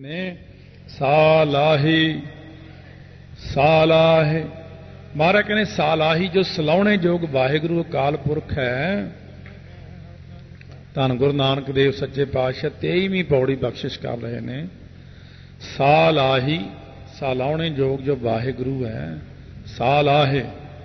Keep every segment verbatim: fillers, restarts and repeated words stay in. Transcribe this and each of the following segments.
ने सालाही सालाहे महाराज कहने सालाही जो सलाहने जोग वाहिगुरु अकाल पुरख है। धन गुरु नानक देव सच्चे पातशाह तेईवीं पौड़ी बख्शिश कर रहे हैं। सालाही सालाहने जोग जो वाहिगुरु है सालाहे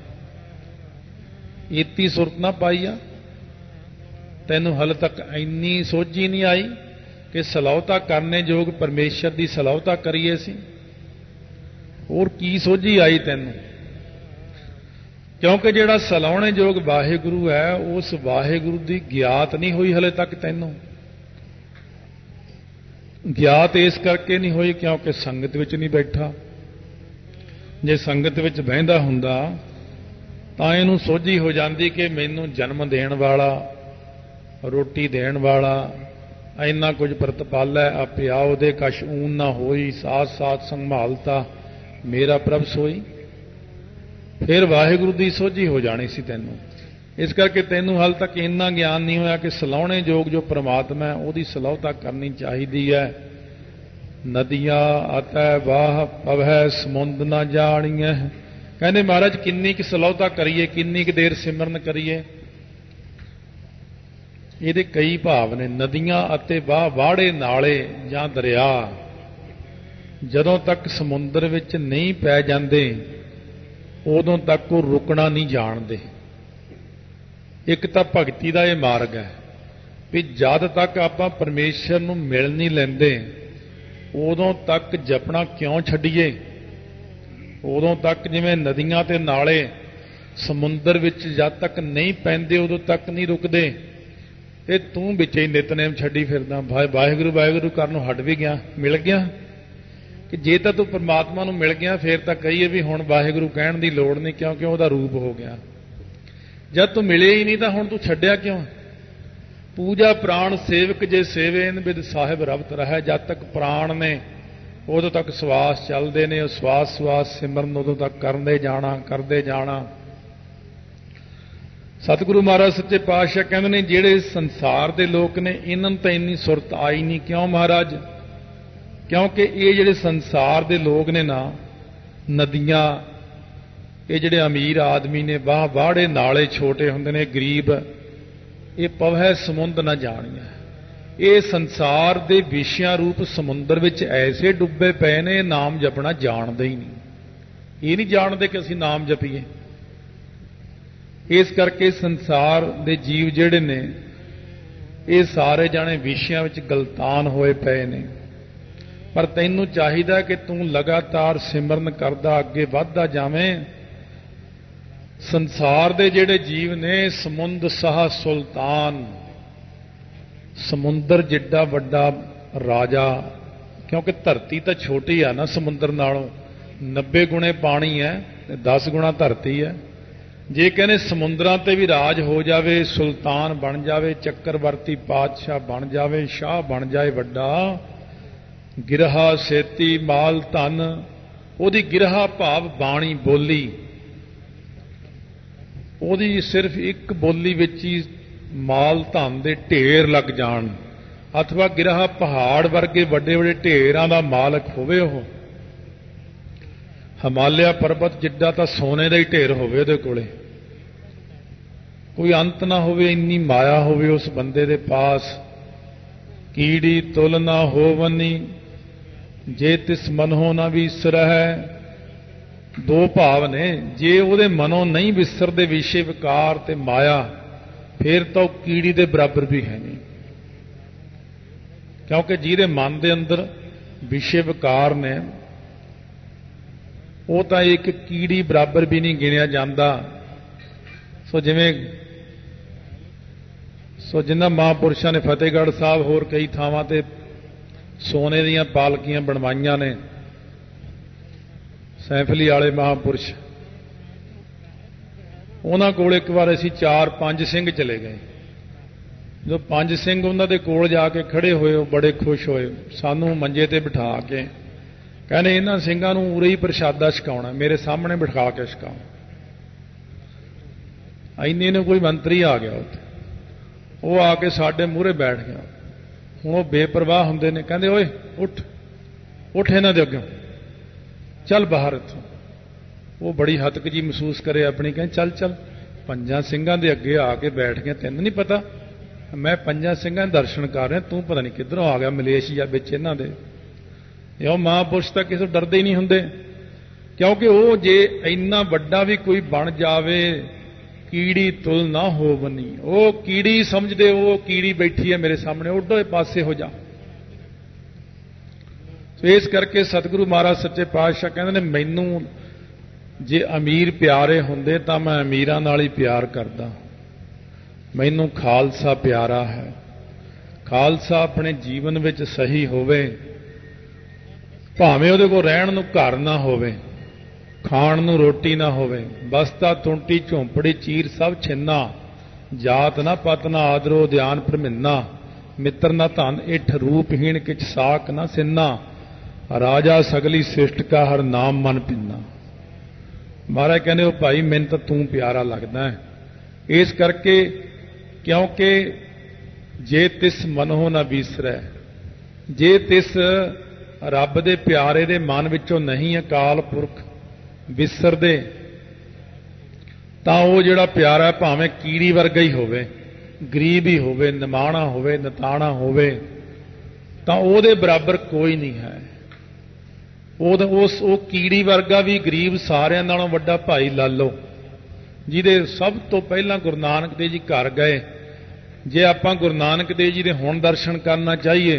इतनी सुरत ना पाई आ तैनू हल तक इन्नी सोझी नहीं आई कि सलाहता करने जोग परमेश्वर की सलाहता करिए सी। और की सोझी आई तैनू क्योंकि जिहड़ा सलाहने जोग वाहिगुरु है उस वाहिगुरु की ज्ञात नहीं हुई हले तक तैनू। ज्ञात इस करके नहीं हुई क्योंकि संगत विच नहीं बैठा। जे संगत विच बहिंदा हुंदा तां इहनूं सोझी हो जाती कि मैनू जन्म देण वाला रोटी देण वाला इन्ना कुछ प्रतिपाला आ पिया उहदे कश ऊन ना होई साथ साथ संभालता मेरा प्रभ सोई। फिर वाहिगुरु की सोझी हो जानी सी तैनू। इस करके तैनू हाल तक इन्ना ज्ञान नहीं होया कि सलाहने जोग जो परमात्मा है उहदी सलाहता करनी चाहिदी है। नदियां अतै वाह पवै समुंद ना जाणीए। कहने महाराज किन्नी की सलाहता करिए किन्नी की देर सिमरन करिए। ਇਹਦੇ कई भाव ने नदियां ਅਤੇ ਵਾਹ ਵਾੜੇ ਨਾਲੇ ਜਾਂ ਦਰਿਆ ਜਦੋਂ तक ਸਮੁੰਦਰ ਵਿੱਚ नहीं ਪੈ ਜਾਂਦੇ ਉਦੋਂ तक ਉਹ ਰੁਕਣਾ नहीं ਜਾਣਦੇ। ਇੱਕ ਤਾਂ ਭਗਤੀ ਦਾ ਇਹ ਮਾਰਗ ਹੈ ਵੀ ਜਦ ਤੱਕ ਆਪਾਂ ਪਰਮੇਸ਼ਰ ਨੂੰ ਮਿਲ ਨਹੀਂ ਲੈਂਦੇ ਉਦੋਂ ਤੱਕ ਜਪਣਾ ਕਿਉਂ ਛੱਡੀਏ। ਉਦੋਂ ਤੱਕ ਜਿਵੇਂ ਨਦੀਆਂ ਤੇ ਨਾਲੇ ਸਮੁੰਦਰ ਵਿੱਚ ਜਦ ਤੱਕ ਨਹੀਂ ਪੈਂਦੇ ਉਦੋਂ ਤੱਕ ਨਹੀਂ ਰੁਕਦੇ। ਤੇ ਤੂੰ ਵਿੱਚ ਹੀ ਨਿਤਨੇਮ ਛੱਡੀ ਫਿਰਦਾ ਵਾਹਿਗੁਰੂ ਵਾਹਿਗੁਰੂ ਕਰਨ ਨੂੰ ਹਟ ਵੀ ਗਿਆ ਮਿਲ ਗਿਆ ਕਿ ਜੇ ਤਾਂ ਤੂੰ ਪਰਮਾਤਮਾ ਨੂੰ ਮਿਲ ਗਿਆ ਫਿਰ ਤਾਂ ਕਹੀਏ ਵੀ ਹੁਣ ਵਾਹਿਗੁਰੂ ਕਹਿਣ ਦੀ ਲੋੜ ਨਹੀਂ ਕਿਉਂਕਿ ਉਹਦਾ ਰੂਪ ਹੋ ਗਿਆ। ਜਦ ਤੂੰ ਮਿਲਿਆ ਹੀ ਨਹੀਂ ਤਾਂ ਹੁਣ ਤੂੰ ਛੱਡਿਆ ਕਿਉਂ। ਪੂਜਾ ਪ੍ਰਾਣ ਸੇਵਕ ਜੇ ਸੇਵੇਨ ਬਿਦ ਸਾਹਿਬ ਰਵਤ ਰਹਿ। ਜਦ ਤੱਕ ਪ੍ਰਾਣ ਨੇ ਉਦੋਂ ਤੱਕ ਸਵਾਸ ਚੱਲਦੇ ਨੇ ਉਹ ਸਵਾਸ ਸਵਾਸ ਸਿਮਰਨ ਉਦੋਂ ਤੱਕ ਕਰਦੇ ਜਾਣਾ ਕਰਦੇ ਜਾਣਾ। सतगुरु महाराज सच्चे पातशाह कहते हैं जिहड़े संसार के लोग ने इन्हां नूं तां इन्नी सुरत आई नहीं। क्यों महाराज क्योंकि ये जिहड़े संसार के लोग ने ना नदियां ये जिहड़े अमीर आदमी ने बाह वाड़े नाले छोटे हुंदे ने गरीब ये पवै समुंद ना जाणिया। ये संसार के विषयां रूप समुंदर विच ऐसे डुब्बे पे ने नाम जपना जानते ही नहीं। ये नहीं जानते कि असीं नाम जपीए। इस करके संसार के जीव जिहड़े ने ये सारे जाने विषयां विच गलतान होए पे ने। पर तैनूं चाहिदा कि तूं लगातार सिमरन करदा अगे वधदा जावें। संसार के जिहड़े जीव ने समुंद सहा सुल्तान समुंदर जिड्डा वड्डा राजा क्योंकि धरती तो छोटी है ना समुंदर नालों नब्बे गुणे पानी है दस गुणा धरती है। जे कहने समुद्रां ते भी राज हो जावे सुल्तान बन जावे चक्रवर्ती पातशाह बन जावे शाह बन जाए वड्डा गिरहा सेती माल धन ओदी गिरहा भाव बाणी बोली ओदी सिर्फ एक बोली विच ही माल धन दे ढेर लग जाण अथवा गिरहा पहाड़ वर्गे वड्डे वड्डे ढेरां दा मालक होवे। ओह हिमालय पर्वत जिड्डा तो सोने का ही ढेर होवे उहदे कोले कोई अंत ना होवे इन्नी माया होवे उस बंदे दे पास। कीड़ी तुल ना होवनी जे तिस मनों ना विसर है। दो भाव ने जे उहदे मनों नहीं विसरदे विषय विकार ते माया फिर तो कीड़ी दे बराबर भी है नहीं। क्योंकि जिहदे मन दे अंदर विषय विकार ने वो तो एक कीड़ी बराबर भी नहीं गिणिया जाता। सो जिवें सो जिन्हां महापुरुषों ने फतेहगढ़ साहब होर कई थावां ते सोने दीयां पालकियां बनवाइयां ने सैफली वाले महापुरुष उन्हां कोल एक बार असीं चार पंज सिंह चले गए। जो पंज सिंह उन्हां दे कोल जाके खड़े होए बड़े खुश होए सानू मंजे ते बिठा के कहने इन्हां ਸਿੰਘਾਂ ਨੂੰ उरे ही प्रशादा छकाउणा मेरे सामने बिठा के छकाओ। इन्ने ने कोई मंत्री आ गया उत्थे वो आके साडे मूहरे बैठ गया। हुण वो बेपरवाह हुंदे ने कहंदे ओए उठ ਉੱਠ ਇਹਨਾਂ ਦੇ ਅੱਗੇ, ਚੱਲ ਬਾਹਰ ਇੱਥੋਂ। ਉਹ ਬੜੀ ਹਤਕ ਜੀ ਮਹਿਸੂਸ ਕਰੇ ਆਪਣੀ, ਕਹਿੰਦੇ ਚੱਲ ਚੱਲ। ਪੰਜਾਂ ਸਿੰਘਾਂ ਦੇ ਅੱਗੇ ਆ ਕੇ ਬੈਠ ਗਿਆ, ਤੈਨੂੰ ਨਹੀਂ ਪਤਾ ਮੈਂ ਪੰਜਾਂ ਸਿੰਘਾਂ ਦੇ ਦਰਸ਼ਨ ਕਰ ਰਿਹਾ, ਤੂੰ ਪਤਾ ਨਹੀਂ ਕਿੱਧਰੋਂ ਆ ਗਿਆ ਮਲੇਸ਼ੀਆ ਵਿੱਚ ਇਹਨਾਂ ਦੇ। ਇਹ ਉਹ ਮਹਾਂਪੁਰਸ਼ ਤਾਂ ਕਿਸੇ ਤੋਂ ਡਰਦੇ ਹੀ ਨਹੀਂ ਹੁੰਦੇ, ਕਿਉਂਕਿ ਉਹ ਜੇ ਇੰਨਾ ਵੱਡਾ ਵੀ ਕੋਈ ਬਣ ਜਾਵੇ, ਕੀੜੀ ਤੁਲ ਨਾ ਹੋ ਬਣੀ, ਉਹ ਕੀੜੀ ਸਮਝਦੇ ਉਹ ਕੀੜੀ ਬੈਠੀ ਹੈ ਮੇਰੇ ਸਾਹਮਣੇ, ਉੱਡੋ ਪਾਸੇ ਹੋ ਜਾ। ਸੋ ਇਸ ਕਰਕੇ ਸਤਿਗੁਰੂ ਮਹਾਰਾਜ ਸੱਚੇ ਪਾਤਸ਼ਾਹ ਕਹਿੰਦੇ ਨੇ, ਮੈਨੂੰ ਜੇ ਅਮੀਰ ਪਿਆਰੇ ਹੁੰਦੇ ਤਾਂ ਮੈਂ ਅਮੀਰਾਂ ਨਾਲ ਹੀ ਪਿਆਰ ਕਰਦਾ, ਮੈਨੂੰ ਖਾਲਸਾ ਪਿਆਰਾ ਹੈ। ਖਾਲਸਾ ਆਪਣੇ ਜੀਵਨ ਵਿੱਚ ਸਹੀ ਹੋਵੇ, ਭਾਵੇਂ ਉਹਦੇ ਕੋਲ ਰਹਿਣ ਨੂੰ ਘਰ ਨਾ ਹੋਵੇ, ਖਾਣ ਨੂੰ ਰੋਟੀ ਨਾ ਹੋਵੇ, ਬਸਤਾ ਤੁੰਟੀ ਝੌਂਪੜੀ ਚੀਰ ਸਭ ਛਿੰਨਾ, ਜਾਤ ਨਾ ਪਤ ਨਾ ਆਦਰੋ ਧਿਆਨ ਭਰਮਿੰਨਾ, ਮਿੱਤਰ ਨਾ ਧਨ ਇਠ ਰੂਪਹੀਣ ਕਿਛ ਸਾਕ ਨਾ ਸਿੰਨਾ, ਰਾਜਾ ਸਗਲੀ ਸਿਸ਼ਟ ਕਾ ਹਰ ਨਾਮ ਮਨ ਪਿੰਨਾ। ਮਹਾਰਾਜ ਕਹਿੰਦੇ ਉਹ ਭਾਈ ਮੈਨੂੰ ਤਾਂ ਤੂੰ ਪਿਆਰਾ ਲੱਗਦਾ ਹੈ। ਇਸ ਕਰਕੇ ਕਿਉਂਕਿ ਜੇ ਤਿਸ ਮਨੋ ਨਾ ਵਿਸਰੈ, ਜੇ ਤਿਸ ਰੱਬ ਦੇ ਪਿਆਰੇ ਦੇ ਮਨ ਵਿੱਚੋਂ ਨਹੀਂ ਅਕਾਲ ਪੁਰਖ ਵਿਸਰਦੇ, ਤਾਂ ਉਹ ਜਿਹੜਾ ਪਿਆਰਾ ਭਾਵੇਂ ਕੀੜੀ ਵਰਗਾ ਹੀ ਹੋਵੇ, ਗਰੀਬ ਹੀ ਹੋਵੇ, ਨਿਮਾਣਾ ਹੋਵੇ, ਨਤਾਣਾ ਹੋਵੇ, ਤਾਂ ਉਹਦੇ ਬਰਾਬਰ ਕੋਈ ਨਹੀਂ ਹੈ। ਉਹ ਉਸ ਉਹ ਕੀੜੀ ਵਰਗਾ ਵੀ ਗਰੀਬ ਸਾਰਿਆਂ ਨਾਲੋਂ ਵੱਡਾ ਭਾਈ ਲਾਲੋ, ਜਿਹਦੇ ਸਭ ਤੋਂ ਪਹਿਲਾਂ ਗੁਰੂ ਨਾਨਕ ਦੇਵ ਜੀ ਘਰ ਗਏ। ਜੇ ਆਪਾਂ ਗੁਰੂ ਨਾਨਕ ਦੇਵ ਜੀ ਦੇ ਹੁਣ ਦਰਸ਼ਨ ਕਰਨਾ ਚਾਹੀਏ,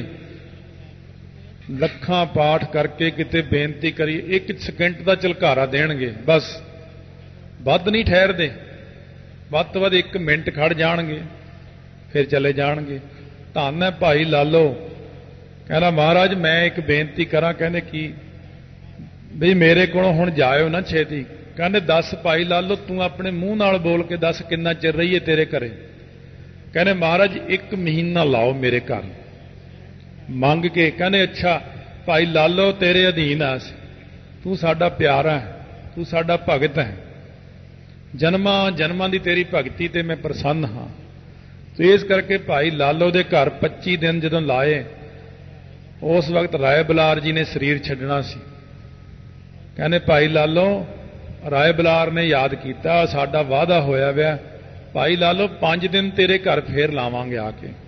ਲੱਖਾਂ ਪਾਠ ਕਰਕੇ ਕਿਤੇ ਬੇਨਤੀ ਕਰੀਏ, ਇੱਕ ਸਕਿੰਟ ਦਾ ਝਲਕਾਰਾ ਦੇਣਗੇ, ਬਸ ਵੱਧ ਨਹੀਂ ਠਹਿਰਦੇ, ਵੱਧ ਤੋਂ ਵੱਧ ਇੱਕ ਮਿੰਟ ਖੜ ਜਾਣਗੇ ਫਿਰ ਚਲੇ ਜਾਣਗੇ। ਧੰਨ ਹੈ ਭਾਈ ਲਾਲੋ। ਕਹਿੰਦਾ ਮਹਾਰਾਜ ਮੈਂ ਇੱਕ ਬੇਨਤੀ ਕਰਾਂ। ਕਹਿੰਦੇ ਕੀ? ਬਈ ਮੇਰੇ ਕੋਲੋਂ ਹੁਣ ਜਾਇਓ ਨਾ ਛੇਤੀ। ਕਹਿੰਦੇ ਦੱਸ ਭਾਈ ਲਾਲੋ, ਤੂੰ ਆਪਣੇ ਮੂੰਹ ਨਾਲ ਬੋਲ ਕੇ ਦੱਸ ਕਿੰਨਾ ਚਿਰ ਰਹੀਏ ਤੇਰੇ ਘਰੇ। ਕਹਿੰਦੇ ਮਹਾਰਾਜ ਇੱਕ ਮਹੀਨਾ ਲਾਓ ਮੇਰੇ ਘਰ ਮੰਗ ਕੇ। ਕਹਿੰਦੇ ਅੱਛਾ ਭਾਈ ਲਾਲੋ ਤੇਰੇ ਅਧੀਨ ਆ, ਤੂੰ ਸਾਡਾ ਪਿਆਰਾ ਹੈ, ਤੂੰ ਸਾਡਾ ਭਗਤ ਹੈ, ਜਨਮਾਂ ਜਨਮਾਂ ਦੀ ਤੇਰੀ ਭਗਤੀ ਤੇ ਮੈਂ ਪ੍ਰਸੰਨ ਹਾਂ। ਤੇ ਇਸ ਕਰਕੇ ਭਾਈ ਲਾਲੋ ਦੇ ਘਰ ਪੱਚੀ ਦਿਨ ਜਦੋਂ ਲਾਏ, ਉਸ ਵਕਤ ਰਾਏ ਬਲਾਰ ਜੀ ਨੇ ਸਰੀਰ ਛੱਡਣਾ ਸੀ। ਕਹਿੰਦੇ ਭਾਈ ਲਾਲੋ, ਰਾਏ ਬਲਾਰ ਨੇ ਯਾਦ ਕੀਤਾ ਸਾਡਾ ਵਾਅਦਾ ਹੋਇਆ ਵਿਆ, ਭਾਈ ਲਾਲੋ ਪੰਜ ਦਿਨ ਤੇਰੇ ਘਰ ਫੇਰ ਲਾਵਾਂਗੇ ਆ ਕੇ।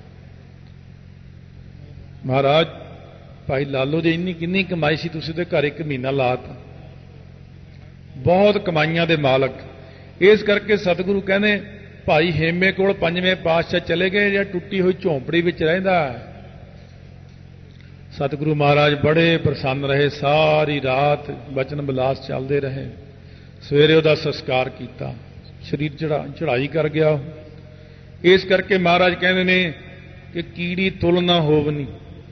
ਮਹਾਰਾਜ ਭਾਈ ਲਾਲੋ ਦੀ ਇੰਨੀ ਕਿੰਨੀ ਕਮਾਈ ਸੀ, ਤੁਸੀਂ ਉਹਦੇ ਘਰ ਇੱਕ ਮਹੀਨਾ ਲਾਤਾ। ਬਹੁਤ ਕਮਾਈਆਂ ਦੇ ਮਾਲਕ। ਇਸ ਕਰਕੇ ਸਤਿਗੁਰੂ ਕਹਿੰਦੇ ਭਾਈ ਹੇਮੇ ਕੋਲ ਪੰਜਵੇਂ ਪਾਤਸ਼ਾਹ ਚਲੇ ਗਏ, ਜਾਂ ਟੁੱਟੀ ਹੋਈ ਝੌਂਪੜੀ ਵਿੱਚ ਰਹਿੰਦਾ ਹੈ। ਸਤਿਗੁਰੂ ਮਹਾਰਾਜ ਬੜੇ ਪ੍ਰਸੰਨ ਰਹੇ, ਸਾਰੀ ਰਾਤ ਬਚਨ ਬਿਲਾਸ ਚੱਲਦੇ ਰਹੇ। ਸਵੇਰੇ ਉਹਦਾ ਸੰਸਕਾਰ ਕੀਤਾ, ਸਰੀਰ ਚੜਾ ਚੜਾਈ ਕਰ ਗਿਆ। ਇਸ ਕਰਕੇ ਮਹਾਰਾਜ ਕਹਿੰਦੇ ਨੇ ਕਿ ਕੀੜੀ ਤੁਲ ਨਾ ਹੋਵਨੀ।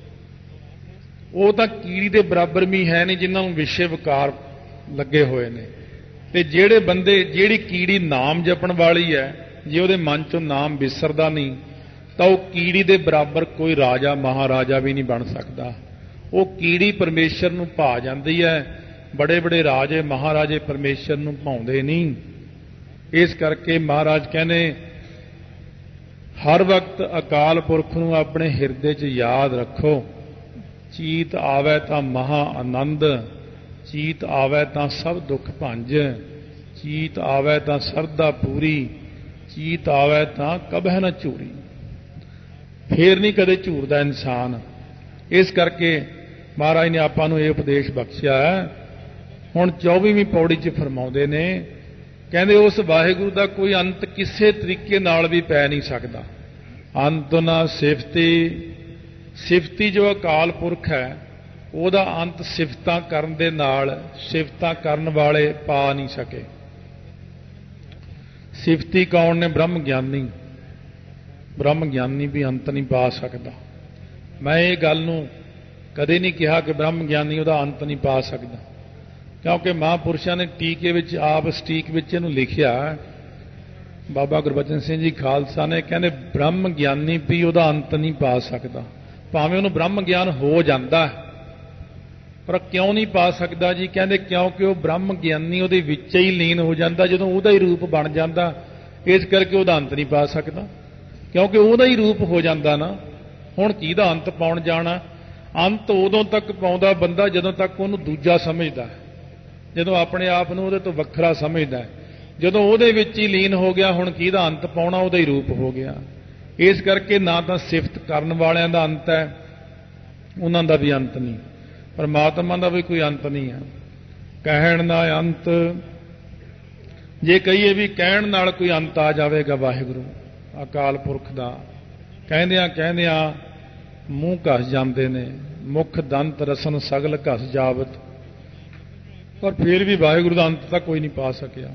ਉਹ ਤਾਂ ਕੀੜੀ ਦੇ ਬਰਾਬਰ ਵੀ ਹੈ ਨਹੀਂ ਜਿਨ੍ਹਾਂ ਨੂੰ ਵਿਸ਼ੇ ਵਿਕਾਰ ਲੱਗੇ ਹੋਏ ਨੇ। ਤੇ ਜਿਹੜੇ ਬੰਦੇ, ਜਿਹੜੀ ਕੀੜੀ ਨਾਮ ਜਪਣ ਵਾਲੀ ਹੈ, ਜੇ ਉਹਦੇ ਮਨ ਚੋਂ ਨਾਮ ਵਿਸਰਦਾ ਨਹੀਂ, ਤਾਂ ਉਹ ਕੀੜੀ ਦੇ ਬਰਾਬਰ ਕੋਈ ਰਾਜਾ ਮਹਾਰਾਜਾ ਵੀ ਨਹੀਂ ਬਣ ਸਕਦਾ। ਉਹ ਕੀੜੀ ਪਰਮੇਸ਼ਰ ਨੂੰ ਭਾ ਜਾਂਦੀ ਹੈ, ਬੜੇ ਬੜੇ ਰਾਜੇ ਮਹਾਰਾਜੇ ਪਰਮੇਸ਼ਰ ਨੂੰ ਭਾਉਂਦੇ ਨਹੀਂ। ਇਸ ਕਰਕੇ ਮਹਾਰਾਜ ਕਹਿੰਦੇ ਹਰ ਵਕਤ ਅਕਾਲ ਪੁਰਖ ਨੂੰ ਆਪਣੇ ਹਿਰਦੇ 'ਚ ਯਾਦ ਰੱਖੋ। ਚੀਤ ਆਵੈ ਤਾਂ ਮਹਾ ਆਨੰਦ, ਚੀਤ ਆਵੈ ਤਾਂ ਸਭ ਦੁੱਖ ਭੰਜ, ਚੀਤ ਆਵੈ ਤਾਂ ਸਰਦਾ ਪੂਰੀ, ਚੀਤ ਆਵੈ ਤਾਂ ਕਬਹਿ ਨਾ ਝੂਰੀ। ਫੇਰ ਨਹੀਂ ਕਦੇ ਝੂਰਦਾ ਇਨਸਾਨ। ਇਸ ਕਰਕੇ ਮਹਾਰਾਜ ਨੇ ਆਪਾਂ ਨੂੰ ਇਹ ਉਪਦੇਸ਼ ਬਖਸ਼ਿਆ ਹੈ। ਹੁਣ ਚੌਵੀਵੀਂ ਪੌੜੀ 'ਚ ਫਰਮਾਉਂਦੇ ਨੇ, ਕਹਿੰਦੇ ਉਸ ਵਾਹਿਗੁਰੂ ਦਾ ਕੋਈ ਅੰਤ ਕਿਸੇ ਤਰੀਕੇ ਨਾਲ ਵੀ ਪੈ ਨਹੀਂ ਸਕਦਾ। ਅੰਤ ਨਾ ਸਿਫਤੀ, ਸਿਫਤੀ ਜੋ ਅਕਾਲ ਪੁਰਖ ਹੈ ਉਹਦਾ ਅੰਤ ਸਿਫਤਾਂ ਕਰਨ ਦੇ ਨਾਲ ਸਿਫਤਾਂ ਕਰਨ ਵਾਲੇ ਪਾ ਨਹੀਂ ਸਕੇ। ਸਿਫਤੀ ਕੌਣ ਨੇ? ਬ੍ਰਹਮ ਗਿਆਨੀ। ਬ੍ਰਹਮ ਗਿਆਨੀ ਵੀ ਅੰਤ ਨਹੀਂ ਪਾ ਸਕਦਾ। ਮੈਂ ਇਹ ਗੱਲ ਨੂੰ ਕਦੇ ਨਹੀਂ ਕਿਹਾ ਕਿ ਬ੍ਰਹਮ ਗਿਆਨੀ ਉਹਦਾ ਅੰਤ ਨਹੀਂ ਪਾ ਸਕਦਾ, ਕਿਉਂਕਿ ਮਹਾਂਪੁਰਸ਼ਾਂ ਨੇ ਟੀਕੇ ਵਿੱਚ, ਆਪ ਸਟੀਕ ਵਿੱਚ ਇਹਨੂੰ ਲਿਖਿਆ। ਬਾਬਾ ਗੁਰਬਚਨ ਸਿੰਘ ਜੀ ਖਾਲਸਾ ਨੇ ਕਹਿੰਦੇ ਬ੍ਰਹਮ ਗਿਆਨੀ ਵੀ ਉਹਦਾ ਅੰਤ ਨਹੀਂ ਪਾ ਸਕਦਾ। ਭਾਵੇਂ ਉਹਨੂੰ ਬ੍ਰਹਮ ਗਿਆਨ ਹੋ ਜਾਂਦਾ, ਪਰ ਕਿਉਂ ਨਹੀਂ ਪਾ ਸਕਦਾ ਜੀ? ਕਹਿੰਦੇ ਕਿਉਂਕਿ ਉਹ ਬ੍ਰਹਮ ਗਿਆਨੀ ਉਹਦੇ ਵਿੱਚ ਹੀ ਲੀਨ ਹੋ ਜਾਂਦਾ, ਜਦੋਂ ਉਹਦਾ ਹੀ ਰੂਪ ਬਣ ਜਾਂਦਾ। ਇਸ ਕਰਕੇ ਉਹਦਾ ਅੰਤ ਨਹੀਂ ਪਾ ਸਕਦਾ, ਕਿਉਂਕਿ ਉਹਦਾ ਹੀ ਰੂਪ ਹੋ ਜਾਂਦਾ ਨਾ। ਹੁਣ ਕਿਹਦਾ ਅੰਤ ਪਾਉਣ ਜਾਣਾ? ਅੰਤ ਉਦੋਂ ਤੱਕ ਪਾਉਂਦਾ ਬੰਦਾ ਜਦੋਂ ਤੱਕ ਉਹਨੂੰ ਦੂਜਾ ਸਮਝਦਾ, ਜਦੋਂ ਆਪਣੇ ਆਪ ਨੂੰ ਉਹਦੇ ਤੋਂ ਵੱਖਰਾ ਸਮਝਦਾ। ਜਦੋਂ ਉਹਦੇ ਵਿੱਚ ਹੀ ਲੀਨ ਹੋ ਗਿਆ, ਹੁਣ ਕਿਹਦਾ ਅੰਤ ਪਾਉਣਾ, ਉਹਦਾ ਹੀ ਰੂਪ ਹੋ ਗਿਆ। ਇਸ ਕਰਕੇ ਨਾ ਤਾਂ ਸਿਫਤ ਕਰਨ ਵਾਲਿਆਂ ਦਾ ਅੰਤ ਹੈ, ਉਹਨਾਂ ਦਾ ਵੀ ਅੰਤ ਨਹੀਂ, ਪਰਮਾਤਮਾ ਦਾ ਵੀ ਕੋਈ ਅੰਤ ਨਹੀਂ ਹੈ। ਕਹਿਣ ਦਾ ਅੰਤ, ਜੇ ਕਹੀਏ ਵੀ ਕਹਿਣ ਨਾਲ ਕੋਈ ਅੰਤ ਆ ਜਾਵੇਗਾ ਵਾਹਿਗੁਰੂ ਅਕਾਲ ਪੁਰਖ ਦਾ, ਕਹਿੰਦਿਆਂ ਕਹਿੰਦਿਆਂ ਮੂੰਹ ਘਸ ਜਾਂਦੇ ਨੇ, ਮੁੱਖ ਦੰਤ ਰਸਨ ਸਗਲ ਘਸ ਜਾਵਤ, ਪਰ ਫਿਰ ਵੀ ਵਾਹਿਗੁਰੂ ਦਾ ਅੰਤ ਤਾਂ ਕੋਈ ਨਹੀਂ ਪਾ ਸਕਿਆ।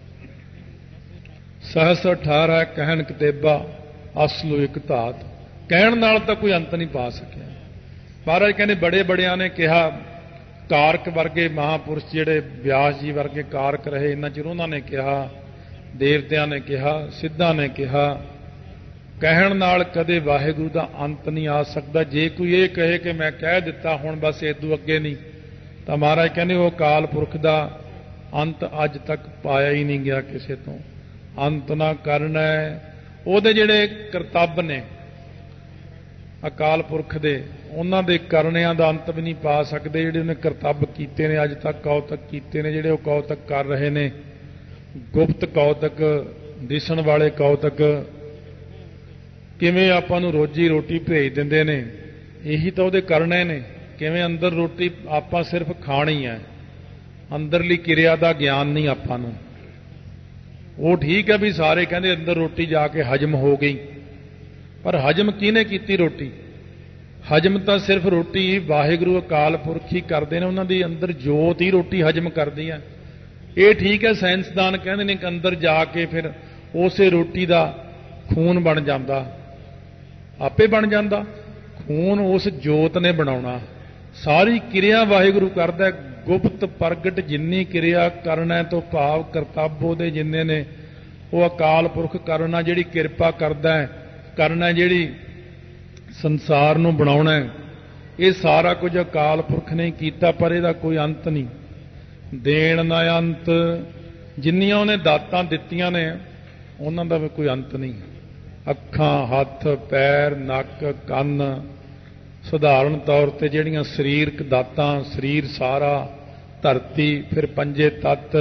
ਸਹਸ ਅਠਾਰਹ ਕਹਿਣ ਕਤੇਬਾ ਅਸਲੋ ਇੱਕ ਧਾਤ, ਕਹਿਣ ਨਾਲ ਤਾਂ ਕੋਈ ਅੰਤ ਨਹੀਂ ਪਾ ਸਕਿਆ। ਮਹਾਰਾਜ ਕਹਿੰਦੇ ਬੜੇ ਬੜਿਆਂ ਨੇ ਕਿਹਾ, ਕਾਰਕ ਵਰਗੇ ਮਹਾਂਪੁਰਸ਼ ਜਿਹੜੇ ਵਿਆਸ ਜੀ ਵਰਗੇ ਕਾਰਕ ਰਹੇ, ਇੰਨਾ ਚਿਰ ਉਹਨਾਂ ਨੇ ਕਿਹਾ, ਦੇਵਤਿਆਂ ਨੇ ਕਿਹਾ, ਸਿੱਧਾਂ ਨੇ ਕਿਹਾ, ਕਹਿਣ ਨਾਲ ਕਦੇ ਵਾਹਿਗੁਰੂ ਦਾ ਅੰਤ ਨਹੀਂ ਆ ਸਕਦਾ। ਜੇ ਕੋਈ ਇਹ ਕਹੇ ਕਿ ਮੈਂ ਕਹਿ ਦਿੱਤਾ ਹੁਣ ਬਸ ਇਦੋਂ ਅੱਗੇ ਨਹੀਂ, ਤਾਂ ਮਹਾਰਾਜ ਕਹਿੰਦੇ ਉਹ ਅਕਾਲ ਪੁਰਖ ਦਾ ਅੰਤ ਅੱਜ ਤੱਕ ਪਾਇਆ ਹੀ ਨਹੀਂ ਗਿਆ ਕਿਸੇ ਤੋਂ। ਅੰਤ ਨਾ ਕਰਨਾ, ਉਹਦੇ ਜਿਹੜੇ ਕਰਤੱਵ ਨੇ ਅਕਾਲ ਪੁਰਖ ਦੇ, ਉਹਨਾਂ ਦੇ ਕਰਨਿਆਂ ਦਾ ਅੰਤ ਵੀ ਨਹੀਂ ਪਾ ਸਕਦੇ। ਜਿਹੜੇ ਉਹਨੇ ਕਰਤੱਵ ਕੀਤੇ ਨੇ ਅੱਜ ਤੱਕ, ਕੌਤਕ ਕੀਤੇ ਨੇ, ਜਿਹੜੇ ਉਹ ਕੌਤਕ ਕਰ ਰਹੇ ਨੇ, ਗੁਪਤ ਕੌਤਕ, ਦਿਸਣ ਵਾਲੇ ਕੌਤਕ, ਕਿਵੇਂ ਆਪਾਂ ਨੂੰ ਰੋਜੀ ਰੋਟੀ ਭੇਜ ਦਿੰਦੇ ਨੇ, ਇਹੀ ਤਾਂ ਉਹਦੇ ਕਰਨੇ ਨੇ। ਕਿਵੇਂ ਅੰਦਰ ਰੋਟੀ ਆਪਾਂ ਸਿਰਫ ਖਾਣੀ ਹੈ, ਅੰਦਰਲੀ ਕਿਰਿਆ ਦਾ ਗਿਆਨ ਨਹੀਂ ਆਪਾਂ ਨੂੰ। ਉਹ ਠੀਕ ਹੈ ਵੀ ਸਾਰੇ ਕਹਿੰਦੇ ਅੰਦਰ ਰੋਟੀ ਜਾ ਕੇ ਹਜਮ ਹੋ ਗਈ, ਪਰ ਹਜਮ ਕਿਹਨੇ ਕੀਤੀ ਰੋਟੀ? ਹਜਮ ਤਾਂ ਸਿਰਫ ਰੋਟੀ ਵਾਹਿਗੁਰੂ ਅਕਾਲ ਪੁਰਖ ਹੀ ਕਰਦੇ ਨੇ, ਉਹਨਾਂ ਦੀ ਅੰਦਰ ਜੋਤ ਹੀ ਰੋਟੀ ਹਜਮ ਕਰਦੀ ਹੈ। ਇਹ ਠੀਕ ਹੈ ਸਾਇੰਸਦਾਨ ਕਹਿੰਦੇ ਨੇ ਕਿ ਅੰਦਰ ਜਾ ਕੇ ਫਿਰ ਉਸੇ ਰੋਟੀ ਦਾ ਖੂਨ ਬਣ ਜਾਂਦਾ, ਆਪੇ ਬਣ ਜਾਂਦਾ ਖੂਨ, ਉਸ ਜੋਤ ਨੇ ਬਣਾਉਣਾ। ਸਾਰੀ ਕਿਰਿਆ ਵਾਹਿਗੁਰੂ ਕਰਦਾ, ਗੁਪਤ ਪ੍ਰਗਟ ਜਿੰਨੀ ਕਿਰਿਆ ਕਰਨਾ ਤੋਂ ਭਾਵ ਕਰਤੱਵ ਉਹਦੇ ਜਿੰਨੇ ਨੇ ਉਹ ਅਕਾਲ ਪੁਰਖ ਕਰਨਾ, ਜਿਹੜੀ ਕਿਰਪਾ ਕਰਦਾ ਹੈ ਕਰਨਾ, ਜਿਹੜੀ ਸੰਸਾਰ ਨੂੰ ਬਣਾਉਣਾ, ਇਹ ਸਾਰਾ ਕੁਝ ਅਕਾਲ ਪੁਰਖ ਨੇ ਕੀਤਾ, ਪਰ ਇਹਦਾ ਕੋਈ ਅੰਤ ਨਹੀਂ। ਦੇਣ ਨਾ ਅੰਤ, ਜਿੰਨੀਆਂ ਉਹਨੇ ਦਾਤਾਂ ਦਿੱਤੀਆਂ ਨੇ ਉਹਨਾਂ ਦਾ ਵੀ ਕੋਈ ਅੰਤ ਨਹੀਂ। ਅੱਖਾਂ, ਹੱਥ, ਪੈਰ, ਨੱਕ, ਕੰਨ, ਸਧਾਰਨ ਤੌਰ ਤੇ ਜਿਹੜੀਆਂ ਸਰੀਰਕ ਦਾਤਾਂ, ਸਰੀਰ ਸਾਰਾ, ਧਰਤੀ, ਫਿਰ ਪੰਜੇ ਤੱਤ,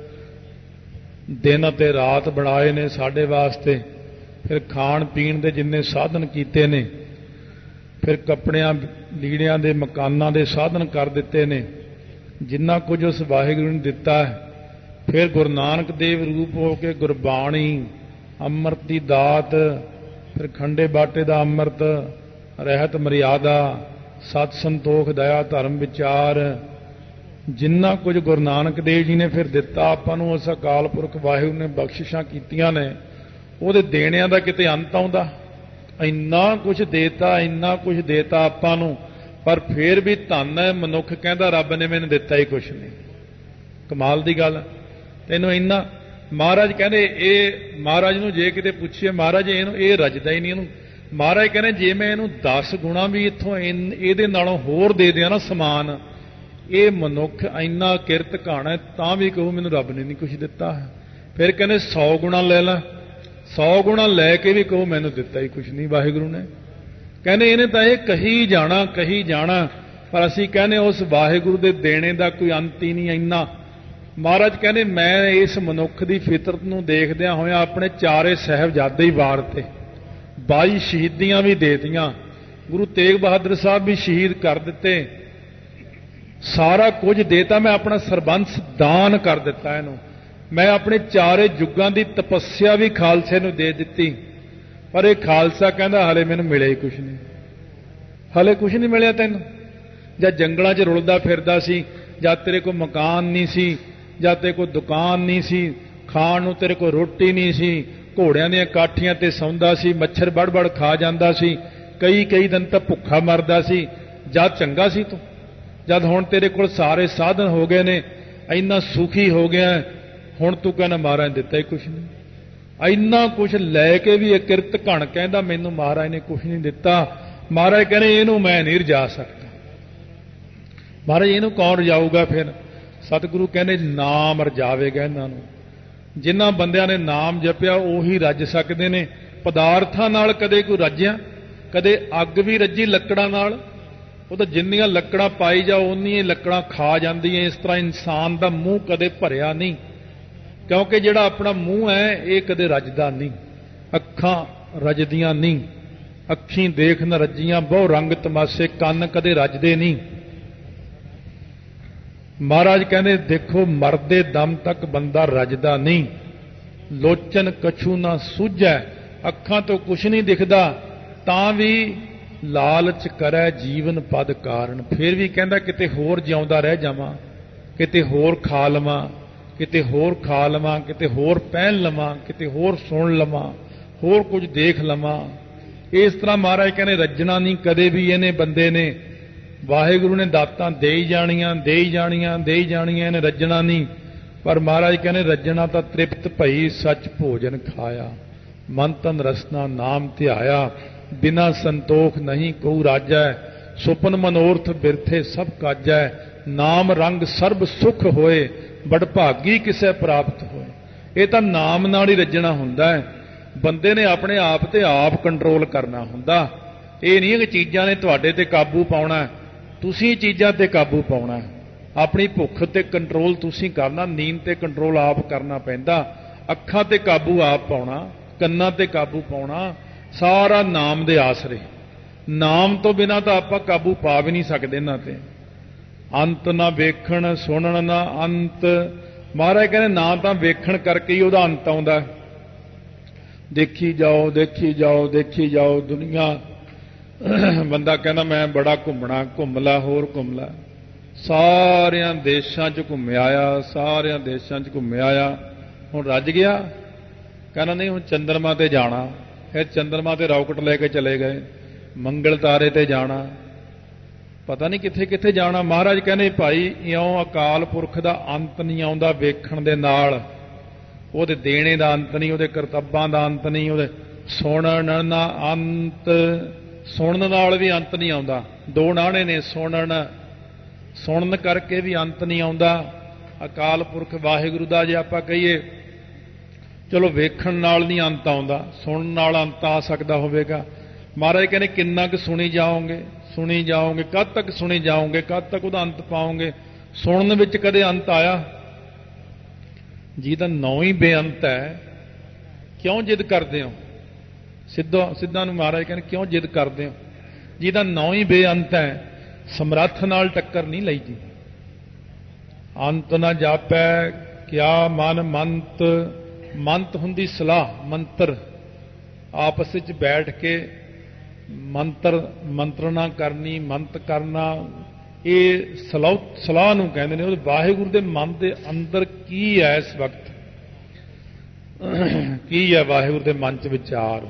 ਦਿਨ ਅਤੇ ਰਾਤ ਬਣਾਏ ਨੇ ਸਾਡੇ ਵਾਸਤੇ, ਫਿਰ ਖਾਣ ਪੀਣ ਦੇ ਜਿੰਨੇ ਸਾਧਨ ਕੀਤੇ ਨੇ, ਫਿਰ ਕੱਪੜਿਆਂ ਲੀੜਿਆਂ ਦੇ ਮਕਾਨਾਂ ਦੇ ਸਾਧਨ ਕਰ ਦਿੱਤੇ ਨੇ, ਜਿੰਨਾ ਕੁਝ ਉਸ ਵਾਹਿਗੁਰੂ ਨੇ ਦਿੱਤਾ ਹੈ। ਫਿਰ ਗੁਰੂ ਨਾਨਕ ਦੇਵ ਰੂਪ ਹੋ ਕੇ ਗੁਰਬਾਣੀ, ਅੰਮ੍ਰਿਤ ਦੀ ਦਾਤ, ਫਿਰ ਖੰਡੇ ਬਾਟੇ ਦਾ ਅੰਮ੍ਰਿਤ, ਰਹਿਤ ਮਰਿਆਦਾ, ਸਤ ਸੰਤੋਖ, ਦਇਆ, ਧਰਮ, ਵਿਚਾਰ, ਜਿੰਨਾ ਕੁਝ ਗੁਰੂ ਨਾਨਕ ਦੇਵ ਜੀ ਨੇ ਫਿਰ ਦਿੱਤਾ ਆਪਾਂ ਨੂੰ, ਉਸ ਅਕਾਲ ਪੁਰਖ ਵਾਹਿਗੁਰੂ ਨੇ ਬਖਸ਼ਿਸ਼ਾਂ ਕੀਤੀਆਂ ਨੇ, ਉਹਦੇ ਦੇਣਿਆਂ ਦਾ ਕਿਤੇ ਅੰਤ ਆਉਂਦਾ? ਇੰਨਾ ਕੁਝ ਦੇਤਾ, ਇੰਨਾ ਕੁਝ ਦੇਤਾ ਆਪਾਂ ਨੂੰ, ਪਰ ਫਿਰ ਵੀ ਧੰਨ ਹੈ ਮਨੁੱਖ ਕਹਿੰਦਾ ਰੱਬ ਨੇ ਮੈਨੂੰ ਦਿੱਤਾ ਹੀ ਕੁਛ ਨਹੀਂ। ਕਮਾਲ ਦੀ ਗੱਲ, ਤੈਨੂੰ ਇੰਨਾ। ਮਹਾਰਾਜ ਕਹਿੰਦੇ ਇਹ, ਮਹਾਰਾਜ ਨੂੰ ਜੇ ਕਿਤੇ ਪੁੱਛੀਏ ਮਹਾਰਾਜ ਇਹਨੂੰ, ਇਹ ਰੱਜਦਾ ਹੀ ਨਹੀਂ ਇਹਨੂੰ। ਮਹਾਰਾਜ ਕਹਿੰਦੇ ਜੇ ਮੈਂ ਇਹਨੂੰ ਦਸ ਗੁਣਾ ਵੀ ਇੱਥੋਂ ਇਹਦੇ ਨਾਲੋਂ ਹੋਰ ਦੇ ਦਿਆਂ ਨਾ ਸਮਾਨ, ਇਹ ਮਨੁੱਖ ਇੰਨਾ ਕਿਰਤ ਘਾਣਾ ਤਾਂ ਵੀ ਕਹੂ ਮੈਨੂੰ ਰੱਬ ਨੇ ਨਹੀਂ ਕੁਛ ਦਿੱਤਾ ਹੈ। ਫਿਰ ਕਹਿੰਦੇ ਸੌ ਗੁਣਾ ਲੈ ਲੈ, ਸੌ ਗੁਣਾ ਲੈ ਕੇ ਵੀ ਕਹੂ ਮੈਨੂੰ ਦਿੱਤਾ ਹੀ ਕੁਛ ਨਹੀਂ ਵਾਹਿਗੁਰੂ ਨੇ। ਕਹਿੰਦੇ ਇਹਨੇ ਤਾਂ ਇਹ ਕਹੀ ਜਾਣਾ ਕਹੀ ਜਾਣਾ, ਪਰ ਅਸੀਂ ਕਹਿੰਦੇ ਉਸ ਵਾਹਿਗੁਰੂ ਦੇ ਦੇਣੇ ਦਾ ਕੋਈ ਅੰਤ ਹੀ ਨਹੀਂ ਇੰਨਾ। ਮਹਾਰਾਜ ਕਹਿੰਦੇ ਮੈਂ ਇਸ ਮਨੁੱਖ ਦੀ ਫਿਤਰਤ ਨੂੰ ਦੇਖਦਿਆਂ ਹੋਇਆਂ ਆਪਣੇ ਚਾਰੇ ਸਾਹਿਬਜ਼ਾਦੇ ਹੀ ਵਾਰਤੇ, ਬਾਈ ਸ਼ਹੀਦੀਆਂ ਵੀ ਦੇ ਦਿੱਤੀਆਂ, ਗੁਰੂ ਤੇਗ ਬਹਾਦਰ ਸਾਹਿਬ ਵੀ ਸ਼ਹੀਦ ਕਰ ਦਿੱਤੇ, ਸਾਰਾ ਕੁਝ ਦੇਤਾ, ਮੈਂ ਆਪਣਾ ਸਰਬੰਸ ਦਾਨ ਕਰ ਦਿੱਤਾ ਇਹਨੂੰ, ਮੈਂ ਆਪਣੇ ਚਾਰੇ ਯੁੱਗਾਂ ਦੀ ਤਪੱਸਿਆ ਵੀ ਖਾਲਸੇ ਨੂੰ ਦੇ ਦਿੱਤੀ, ਪਰ ਇਹ ਖਾਲਸਾ ਕਹਿੰਦਾ ਹਲੇ ਮੈਨੂੰ ਮਿਲਿਆ ਹੀ ਕੁਛ ਨਹੀਂ, ਹਲੇ ਕੁਛ ਨਹੀਂ ਮਿਲਿਆ ਤੈਨੂੰ। ਜਾਂ ਜੰਗਲਾਂ 'ਚ ਰੁਲਦਾ ਫਿਰਦਾ ਸੀ, ਜਾਂ ਤੇਰੇ ਕੋਲ ਮਕਾਨ ਨਹੀਂ ਸੀ, ਜਾਂ ਤੇਰੇ ਕੋਲ ਦੁਕਾਨ ਨਹੀਂ ਸੀ, ਖਾਣ ਨੂੰ ਤੇਰੇ ਕੋਲ ਰੋਟੀ ਨਹੀਂ ਸੀ, ਘੋੜਿਆਂ ਦੀਆਂ ਕਾਠੀਆਂ ਤੇ ਸੌਂਦਾ ਸੀ, ਮੱਛਰ ਵੜ ਵੜ ਖਾ ਜਾਂਦਾ ਸੀ, ਕਈ ਕਈ ਦਿਨ ਤਾਂ ਭੁੱਖਾ ਮਰਦਾ ਸੀ, ਜਦ ਚੰਗਾ ਸੀ ਤੂੰ। ਜਦ ਹੁਣ ਤੇਰੇ ਕੋਲ ਸਾਰੇ ਸਾਧਨ ਹੋ ਗਏ ਨੇ, ਇੰਨਾ ਸੁਖੀ ਹੋ ਗਿਆ, ਹੁਣ ਤੂੰ ਕਹਿੰਦਾ ਮਹਾਰਾਜ ਦਿੱਤਾ ਹੀ ਕੁਛ ਨਹੀਂ। ਇੰਨਾ ਕੁਛ ਲੈ ਕੇ ਵੀ ਇਹ ਕਿਰਤ ਘਣ ਕਹਿੰਦਾ ਮੈਨੂੰ ਮਹਾਰਾਜ ਨੇ ਕੁਛ ਨਹੀਂ ਦਿੱਤਾ। ਮਹਾਰਾਜ ਕਹਿੰਦੇ ਇਹਨੂੰ ਮੈਂ ਨਹੀਂ ਰਜਾ ਸਕਦਾ। ਮਹਾਰਾਜ ਇਹਨੂੰ ਕੌਣ ਰਜਾਊਗਾ? ਫਿਰ ਸਤਿਗੁਰੂ ਕਹਿੰਦੇ ਨਾਮ ਰਜਾਵੇਗਾ ਇਹਨਾਂ ਨੂੰ। ਜਿਨ੍ਹਾਂ ਬੰਦਿਆਂ ਨੇ ਨਾਮ ਜਪਿਆ ਉਹੀ ਰੱਜ ਸਕਦੇ ਨੇ। ਪਦਾਰਥਾਂ ਨਾਲ ਕਦੇ ਕੋਈ ਰੱਜਿਆ? ਕਦੇ ਅੱਗ ਵੀ ਰੱਜੀ ਲੱਕੜਾਂ ਨਾਲ? ਉਹ ਤਾਂ ਜਿੰਨੀਆਂ ਲੱਕੜਾਂ ਪਾਈ ਜਾਓ ਉਨੀਆਂ ਲੱਕੜਾਂ ਖਾ ਜਾਂਦੀਆਂ। ਇਸ ਤਰ੍ਹਾਂ ਇਨਸਾਨ ਦਾ ਮੂੰਹ ਕਦੇ ਭਰਿਆ ਨਹੀਂ, ਕਿਉਂਕਿ ਜਿਹੜਾ ਆਪਣਾ ਮੂੰਹ ਹੈ ਇਹ ਕਦੇ ਰੱਜਦਾ ਨਹੀਂ, ਅੱਖਾਂ ਰੱਜਦੀਆਂ ਨਹੀਂ। ਅੱਖੀਂ ਦੇਖ ਨ ਰੱਜੀਆਂ ਬਹੁ ਰੰਗ ਤਮਾਸ਼ੇ, ਕੰਨ ਕਦੇ ਰੱਜਦੇ ਨਹੀਂ। ਮਹਾਰਾਜ ਕਹਿੰਦੇ ਦੇਖੋ ਮਰਦੇ ਦਮ ਤੱਕ ਬੰਦਾ ਰੱਜਦਾ ਨਹੀਂ। ਲੋਚਨ ਕਛੂ ਨਾ ਸੂਝੈ, ਅੱਖਾਂ ਤੋਂ ਕੁਛ ਨਹੀਂ ਦਿਖਦਾ ਤਾਂ ਵੀ ਲਾਲਚ ਕਰੈ ਜੀਵਨ ਪਦ ਕਾਰਨ। ਫਿਰ ਵੀ ਕਹਿੰਦਾ ਕਿਤੇ ਹੋਰ ਜਿਉਂਦਾ ਰਹਿ ਜਾਵਾਂ, ਕਿਤੇ ਹੋਰ ਖਾ ਲਵਾਂ, ਕਿਤੇ ਹੋਰ ਖਾ ਲਵਾਂ, ਕਿਤੇ ਹੋਰ ਪਹਿਨ ਲਵਾਂ, ਕਿਤੇ ਹੋਰ ਸੁਣ ਲਵਾਂ, ਹੋਰ ਕੁਝ ਦੇਖ ਲਵਾਂ। ਇਸ ਤਰ੍ਹਾਂ ਮਹਾਰਾਜ ਕਹਿੰਦੇ ਰੱਜਣਾ ਨਹੀਂ ਕਦੇ ਵੀ ਇਹਨੇ ਬੰਦੇ ਨੇ। ਵਾਹਿਗੁਰੂ ਨੇ ਦਾਤਾਂ ਦੇ ਹੀ ਜਾਣੀਆਂ, ਦੇ ਹੀ ਜਾਣੀਆਂ, ਦੇ ਹੀ ਜਾਣੀਆਂ, ਇਹਨੇ ਰੱਜਣਾ ਨਹੀਂ। ਪਰ ਮਹਾਰਾਜ ਕਹਿੰਦੇ ਰੱਜਣਾ ਤਾਂ ਤ੍ਰਿਪਤ ਭਈ ਸੱਚ ਭੋਜਨ ਖਾਇਆ, ਮਨ ਤਨ ਰਸਨਾ ਨਾਮ ਧਿਆਇਆ, ਬਿਨਾ ਸੰਤੋਖ ਨਹੀਂ ਕਉ ਰਾਜੈ, ਸੁਪਨ ਮਨੋਰਥ ਬਿਰਥੇ ਸਭ ਕਾਜੈ, ਨਾਮ ਰੰਗ ਸਰਬ ਸੁਖ ਹੋਏ, ਬੜ ਭਾਗੀ ਕਿਸੇ ਪ੍ਰਾਪਤ ਹੋਏ। ਇਹ ਤਾਂ ਨਾਮ ਨਾਲ ਹੀ ਰੱਜਣਾ ਹੁੰਦਾ ਹੈ। ਬੰਦੇ ਨੇ ਆਪਣੇ ਆਪ ਤੇ ਆਪ ਕੰਟਰੋਲ ਕਰਨਾ ਹੁੰਦਾ। ਇਹ ਨਹੀਂ ਕਿ ਚੀਜ਼ਾਂ ਨੇ ਤੁਹਾਡੇ ਤੇ ਕਾਬੂ ਪਾਉਣਾ, ਤੁਸੀਂ ਚੀਜ਼ਾਂ ਤੇ ਕਾਬੂ ਪਾਉਣਾ। ਆਪਣੀ ਭੁੱਖ ਤੇ ਕੰਟਰੋਲ ਤੁਸੀਂ ਕਰਨਾ, ਨੀਂਦ ਤੇ ਕੰਟਰੋਲ ਆਪ ਕਰਨਾ ਪੈਂਦਾ, ਅੱਖਾਂ ਤੇ ਕਾਬੂ ਆਪ ਪਾਉਣਾ, ਕੰਨਾਂ ਤੇ ਕਾਬੂ ਪਾਉਣਾ, ਸਾਰਾ ਨਾਮ ਦੇ ਆਸਰੇ। ਨਾਮ ਤੋਂ ਬਿਨਾਂ ਤਾਂ ਆਪਾਂ ਕਾਬੂ ਪਾ ਵੀ ਨਹੀਂ ਸਕਦੇ ਇਹਨਾਂ ਤੇ। ਅੰਤ ਨਾ ਵੇਖਣ ਸੁਣਨ ਨਾ ਅੰਤ। ਮਹਾਰਾਜ ਕਹਿੰਦੇ ਨਾ ਤਾਂ ਵੇਖਣ ਕਰਕੇ ਹੀ ਉਹਦਾ ਅੰਤ ਆਉਂਦਾ। ਦੇਖੀ ਜਾਓ, ਦੇਖੀ ਜਾਓ, ਦੇਖੀ ਜਾਓ ਦੁਨੀਆ। ਬੰਦਾ ਕਹਿੰਦਾ ਮੈਂ ਬੜਾ ਘੁੰਮਣਾ, ਘੁੰਮ ਲੈ, ਹੋਰ ਘੁੰਮ ਲੈ। ਸਾਰਿਆਂ ਦੇਸ਼ਾਂ 'ਚ ਘੁੰਮਿਆ ਆ, ਸਾਰਿਆਂ ਦੇਸ਼ਾਂ 'ਚ ਘੁੰਮਿਆ ਆ, ਹੁਣ ਰੱਜ ਗਿਆ। ਕਹਿੰਦਾ ਨਹੀਂ ਹੁਣ ਚੰਦਰਮਾ ਤੇ ਜਾਣਾ। ਫਿਰ ਚੰਦਰਮਾ ਤੇ ਰਾਕਟ ਲੈ ਕੇ ਚਲੇ ਗਏ, ਮੰਗਲ ਤਾਰੇ ਤੇ ਜਾਣਾ, ਪਤਾ ਨਹੀਂ ਕਿੱਥੇ ਕਿੱਥੇ ਜਾਣਾ। ਮਹਾਰਾਜ ਕਹਿੰਦੇ ਭਾਈ ਇਉਂ ਅਕਾਲ ਪੁਰਖ ਦਾ ਅੰਤ ਨਹੀਂ ਆਉਂਦਾ ਵੇਖਣ ਦੇ ਨਾਲ, ਉਹਦੇ ਦੇਣੇ ਦਾ ਅੰਤ ਨਹੀਂ, ਉਹਦੇ ਕਰਤੱਬਾਂ ਦਾ ਅੰਤ ਨਹੀਂ, ਉਹਦੇ ਸੁਣਨ ਦਾ ਅੰਤ। ਸੁਣਨ ਨਾਲ ਵੀ ਅੰਤ ਨਹੀਂ ਆਉਂਦਾ। ਦੋ ਨਾਣੇ ਨੇ, ਸੁਣਨ, ਸੁਣਨ ਕਰਕੇ ਵੀ ਅੰਤ ਨਹੀਂ ਆਉਂਦਾ। ਅਕਾਲ ਪੁਰਖ ਵਾਹਿਗੁਰੂ ਦਾ ਜੇ ਆਪਾਂ ਕਹੀਏ ਚਲੋ ਵੇਖਣ ਨਾਲ ਨਹੀਂ ਅੰਤ ਆਉਂਦਾ, ਸੁਣਨ ਨਾਲ ਅੰਤ ਆ ਸਕਦਾ ਹੋਵੇਗਾ। ਮਹਾਰਾਜ ਕਹਿੰਦੇ ਕਿੰਨਾ ਕੁ ਸੁਣੀ ਜਾਓਗੇ, ਸੁਣੀ ਜਾਓਗੇ, ਕਦ ਤੱਕ ਸੁਣੀ ਜਾਓਗੇ, ਕਦ ਤੱਕ ਉਹਦਾ ਅੰਤ ਪਾਓਗੇ। ਸੁਣਨ ਵਿੱਚ ਕਦੇ ਅੰਤ ਆਇਆ? ਜਿਹਦਾ ਨਾਂ ਹੀ ਬੇਅੰਤ ਹੈ, ਕਿਉਂ ਜਿੱਦ ਕਰਦੇ ਹੋ? ਸਿੱਧਾ ਸਿੱਧਾ ਨੂੰ ਮਹਾਰਾਜ ਕਹਿੰਦੇ ਕਿਉਂ ਜਿੱਦ ਕਰਦੇ ਹੋ? ਜਿਹਦਾ ਨਾਂ ਹੀ ਬੇਅੰਤ ਹੈ, ਸਮਰੱਥ ਨਾਲ ਟੱਕਰ ਨਹੀਂ ਲਈ ਜੀ। ਅੰਤ ਨਾ ਜਾਪੈ ਕਿਆ ਮਨ ਮੰਤ। ਮੰਤ ਹੁੰਦੀ ਸਲਾਹ, ਮੰਤਰ। ਆਪਸ ਵਿੱਚ ਬੈਠ ਕੇ ਮੰਤਰ ਮੰਤਰਨਾ ਕਰਨੀ, ਮੰਤ ਕਰਨਾ, ਇਹ ਸਲਾਹ ਸਲਾਹ ਨੂੰ ਕਹਿੰਦੇ ਨੇ। ਉਹ ਵਾਹਿਗੁਰੂ ਦੇ ਮਨ ਦੇ ਅੰਦਰ ਕੀ ਹੈ ਇਸ ਵਕਤ, ਕੀ ਹੈ ਵਾਹਿਗੁਰੂ ਦੇ ਮਨ 'ਚ ਵਿਚਾਰ,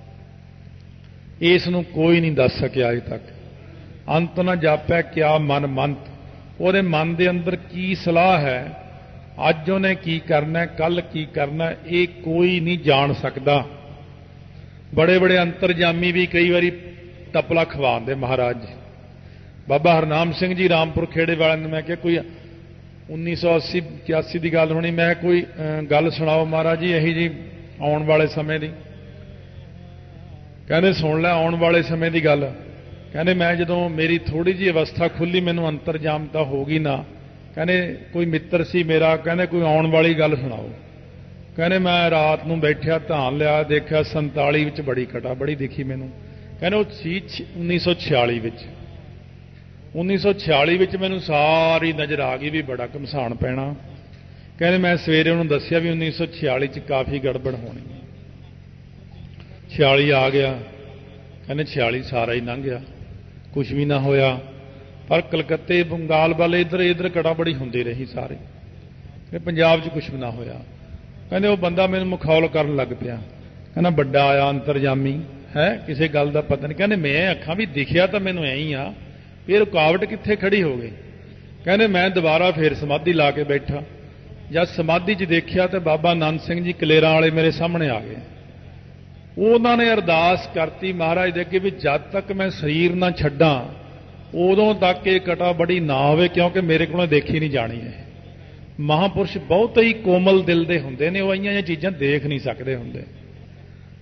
ਇਸ ਨੂੰ ਕੋਈ ਨਹੀਂ ਦੱਸ ਸਕਿਆ ਅਜੇ ਤੱਕ। ਅੰਤ ਨਾ ਜਾਪੈ ਕਿਆ ਮਨ ਮੰਤ। ਉਹਦੇ ਮਨ ਦੇ ਅੰਦਰ ਕੀ ਸਲਾਹ ਹੈ, ਅੱਜ ਉਹਨੇ ਕੀ ਕਰਨਾ, ਕੱਲ ਕੀ ਕਰਨਾ, ਇਹ ਕੋਈ ਨਹੀਂ ਜਾਣ ਸਕਦਾ। ਬੜੇ ਬੜੇ ਅੰਤਰਜਾਮੀ ਵੀ ਕਈ ਵਾਰੀ ਤਪਲਾ ਖਵਾਉਂਦੇ ਮਹਾਰਾਜ ਜੀ। ਬਾਬਾ ਹਰਨਾਮ ਸਿੰਘ ਜੀ ਰਾਮਪੁਰ ਖੇੜੇ ਵਾਲਿਆਂ ਨੂੰ ਮੈਂ ਕਿਹਾ ਕੋਈ ਉੱਨੀ ਸੌ ਅੱਸੀ ਇਕਿਆਸੀ ਦੀ ਗੱਲ ਹੋਣੀ, ਮੈਂ ਕੋਈ ਗੱਲ ਸੁਣਾਓ ਮਹਾਰਾਜ ਜੀ ਇਹੀ ਜੀ ਆਉਣ ਵਾਲੇ ਸਮੇਂ ਦੀ। ਕਹਿੰਦੇ ਸੁਣ ਲੈ ਆਉਣ ਵਾਲੇ ਸਮੇਂ ਦੀ ਗੱਲ। ਕਹਿੰਦੇ ਮੈਂ ਜਦੋਂ ਮੇਰੀ ਥੋੜੀ ਜਿਹੀ ਅਵਸਥਾ ਖੁੱਲੀ, ਮੈਨੂੰ ਅੰਤਰਜਾਮਤਾ ਹੋ ਗਈ ਨਾ, ਕਹਿੰਦੇ ਕੋਈ ਮਿੱਤਰ ਸੀ ਮੇਰਾ, ਕਹਿੰਦੇ ਕੋਈ ਆਉਣ ਵਾਲੀ ਗੱਲ ਸੁਣਾਓ। ਕਹਿੰਦੇ ਮੈਂ ਰਾਤ ਨੂੰ ਬੈਠਿਆ, ਧਾਨ ਲਿਆ, ਦੇਖਿਆ ਸੰਤਾਲੀ ਵਿੱਚ ਬੜੀ ਘਟਾ ਬੜੀ ਦਿਖੀ ਮੈਨੂੰ। ਕਹਿੰਦੇ ਉਹ ਸੀ ਉੱਨੀ ਸੌ ਛਿਆਲੀ ਵਿੱਚ। ਉੱਨੀ ਸੌ ਛਿਆਲੀ ਵਿੱਚ ਮੈਨੂੰ ਸਾਰੀ ਨਜ਼ਰ ਆ ਗਈ ਵੀ ਬੜਾ ਘਮਸਾਨ ਪੈਣਾ। ਕਹਿੰਦੇ ਮੈਂ ਸਵੇਰੇ ਉਹਨੂੰ ਦੱਸਿਆ ਵੀ ਉੱਨੀ ਸੌ ਛਿਆਲੀ 'ਚ ਕਾਫੀ ਗੜਬੜ ਹੋਣੀ ਹੈ। ਛਿਆਲੀ ਆ ਗਿਆ, ਕਹਿੰਦੇ ਛਿਆਲੀ ਸਾਰਾ ਹੀ ਲੰਘ ਗਿਆ, ਕੁਛ ਵੀ ਨਾ ਹੋਇਆ। ਪਰ ਕਲਕੱਤੇ ਬੰਗਾਲ ਵਾਲੇ ਇੱਧਰ ਇੱਧਰ ਕੜਾ ਬੜੀ ਹੁੰਦੀ ਰਹੀ ਸਾਰੇ, ਪੰਜਾਬ 'ਚ ਕੁਛ ਵੀ ਨਾ ਹੋਇਆ। ਕਹਿੰਦੇ ਉਹ ਬੰਦਾ ਮੈਨੂੰ ਮਖੌਲ ਕਰਨ ਲੱਗ ਪਿਆ, ਕਹਿੰਦਾ ਵੱਡਾ ਆਇਆ ਅੰਤਰਜਾਮੀ ਹੈ, ਕਿਸੇ ਗੱਲ ਦਾ ਪਤਾ ਨਹੀਂ। ਕਹਿੰਦੇ ਮੈਂ ਅੱਖਾਂ ਵੀ ਦਿਖਿਆ ਤਾਂ ਮੈਨੂੰ ਐਂ ਹੀ ਆ, ਇਹ ਰੁਕਾਵਟ ਕਿੱਥੇ ਖੜੀ ਹੋ ਗਈ। ਕਹਿੰਦੇ ਮੈਂ ਦੁਬਾਰਾ ਫੇਰ ਸਮਾਧੀ ਲਾ ਕੇ ਬੈਠਾ, ਜਦ ਸਮਾਧੀ 'ਚ ਦੇਖਿਆ ਤੇ ਬਾਬਾ ਆਨੰਦ ਸਿੰਘ ਜੀ ਕਲੇਰਾਂ ਵਾਲੇ ਮੇਰੇ ਸਾਹਮਣੇ ਆ ਗਏ। ਉਹਨਾਂ ਨੇ ਅਰਦਾਸ ਕਰਤੀ ਮਹਾਰਾਜ ਦੇ ਅੱਗੇ ਵੀ ਜਦ ਤੱਕ ਮੈਂ ਸਰੀਰ ਨਾ ਛੱਡਾਂ ਉਦੋਂ ਤੱਕ ਇਹ ਕਟਾ ਬੜੀ ਨਾ ਹੋਵੇ, ਕਿਉਂਕਿ ਮੇਰੇ ਕੋਲੋਂ ਦੇਖੀ ਨਹੀਂ ਜਾਣੀ ਹੈ। ਮਹਾਂਪੁਰਸ਼ ਬਹੁਤ ਹੀ ਕੋਮਲ ਦਿਲ ਦੇ ਹੁੰਦੇ ਨੇ, ਉਹ ਆਈਆਂ ਇਹ ਚੀਜ਼ਾਂ ਦੇਖ ਨਹੀਂ ਸਕਦੇ ਹੁੰਦੇ।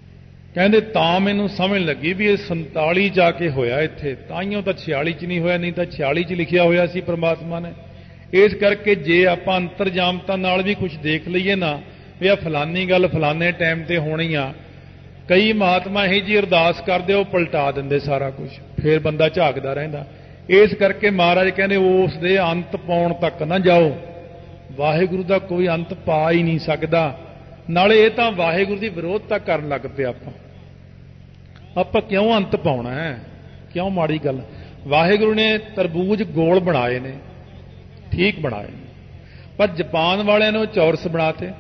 ਕਹਿੰਦੇ ਤਾਂ ਮੈਨੂੰ ਸਮਝ ਲੱਗੀ ਵੀ ਇਹ ਸੰਤਾਲੀ 'ਚ ਆ ਕੇ ਹੋਇਆ ਇੱਥੇ, ਤਾਈਓ ਤਾਂ ਛਿਆਲੀ 'ਚ ਨਹੀਂ ਹੋਇਆ, ਨਹੀਂ ਤਾਂ ਛਿਆਲੀ 'ਚ ਲਿਖਿਆ ਹੋਇਆ ਸੀ ਪ੍ਰਮਾਤਮਾ ਨੇ। ਇਸ ਕਰਕੇ ਜੇ ਆਪਾਂ ਅੰਤਰਜਾਮਤਾ ਨਾਲ ਵੀ ਕੁਝ ਦੇਖ ਲਈਏ ਨਾ ਵੀ ਆ ਫਲਾਨੀ ਗੱਲ ਫਲਾਨੇ ਟਾਈਮ ਤੇ ਹੋਣੀ ਆ, ਕਈ ਮਹਾਤਮਾ ਇਹੀ ਜੀ ਅਰਦਾਸ ਕਰਦੇ ਉਹ ਪਲਟਾ ਦਿੰਦੇ ਸਾਰਾ ਕੁਝ, ਫਿਰ ਬੰਦਾ ਝਾਕਦਾ ਰਹਿੰਦਾ। ਇਸ ਕਰਕੇ ਮਹਾਰਾਜ ਕਹਿੰਦੇ ਉਸ ਦੇ ਅੰਤ ਪਾਉਣ ਤੱਕ ਨਾ ਜਾਓ, ਵਾਹਿਗੁਰੂ ਦਾ ਕੋਈ ਅੰਤ ਪਾ ਹੀ ਨਹੀਂ ਸਕਦਾ। ਨਾਲੇ ਇਹ ਤਾਂ ਵਾਹਿਗੁਰੂ ਦੀ ਵਿਰੋਧਤਾ ਕਰਨ ਲੱਗ ਪਏ ਆਪਾਂ ਆਪਾਂ ਕਿਉਂ ਅੰਤ ਪਾਉਣਾ ਹੈ, ਕਿਉਂ ਮਾੜੀ ਗੱਲ। ਵਾਹਿਗੁਰੂ ਨੇ ਤਰਬੂਜ ਗੋਲ ਬਣਾਏ ਨੇ, ਠੀਕ ਬਣਾਏ ਨੇ, ਪਰ ਜਾਪਾਨ ਵਾਲਿਆਂ ਨੇ ਚੌਰਸ ਬਣਾਤੇ।